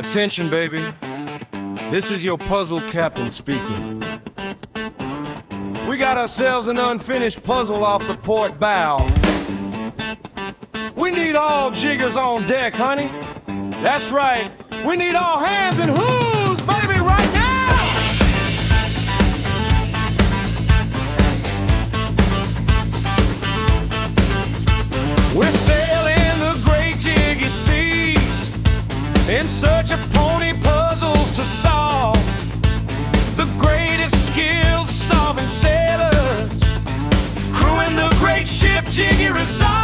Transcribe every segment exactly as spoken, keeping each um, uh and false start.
Attention, baby. This is your puzzle captain speaking. We got ourselves an unfinished puzzle off the port bow. We need all jiggers on deck, honey. That's right. We need all hands and who's, baby, right now! We're sailing the great jiggy seas in search of pony puzzles to solve. The greatest skilled solving sailors crewing the great ship Jiggy Resolve.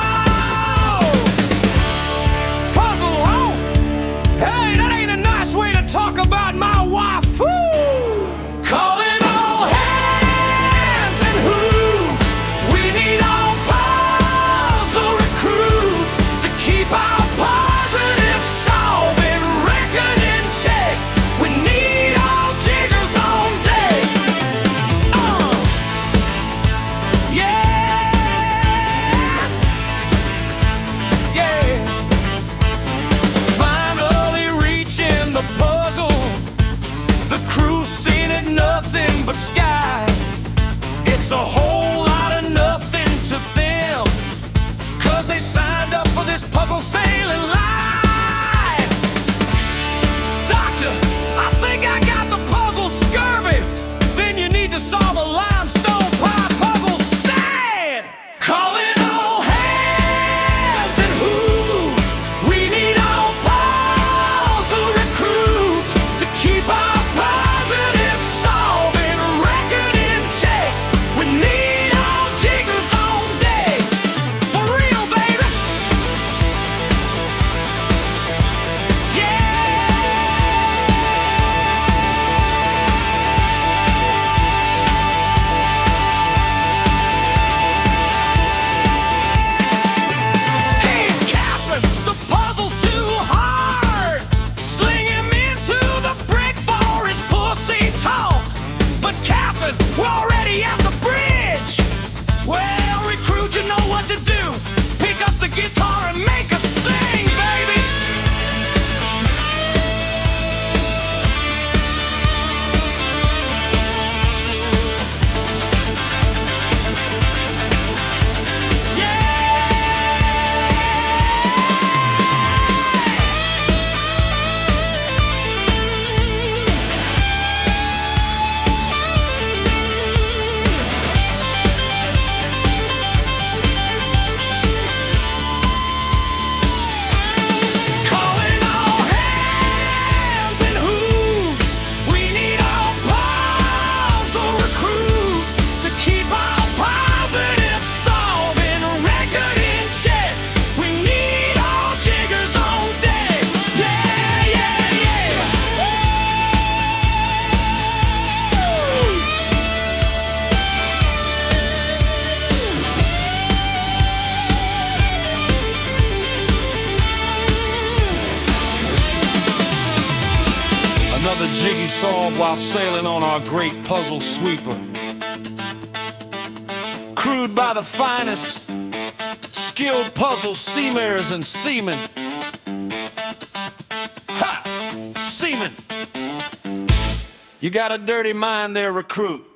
Puzzle home! Hey, that ain't a nice way to talk about my wife. Calling all hands and who's. We need all puzzle recruits to keep our positive solving record in check. We need all jiggers on deck. Uh, yeah, yeah. Finally reaching the puzzle. The crew's seen it nothing but sky. It's a whole lot of nothing to them, 'cause they signed up for this puzzle sailing life. Doctor, I think I got the puzzle scurvy. Then you need to solve a limestone pie puzzle stand. Calling all hands and who's. We need all puzzle recruits to keep our positive solving record in check. We need all jiggers on deck. For real, baby. Hey, Captain, the puzzle's too hard. Sling him into the brick for his pussy talk. But Captain, we're already at the bridge. Well, recruit, you know what to do. Pick up the guitar and make us sing, baby. Calling all hands and who's. We need all puzzle recruits to keep our positive solving record in check. We need all jiggers on deck. Yeah, yeah, yeah. Another jiggy solved while sailing on our great puzzle sweeper. Crewed by the finest skilled puzzle seamayers and seamen. Ha! Seamen! You got a dirty mind there, recruit.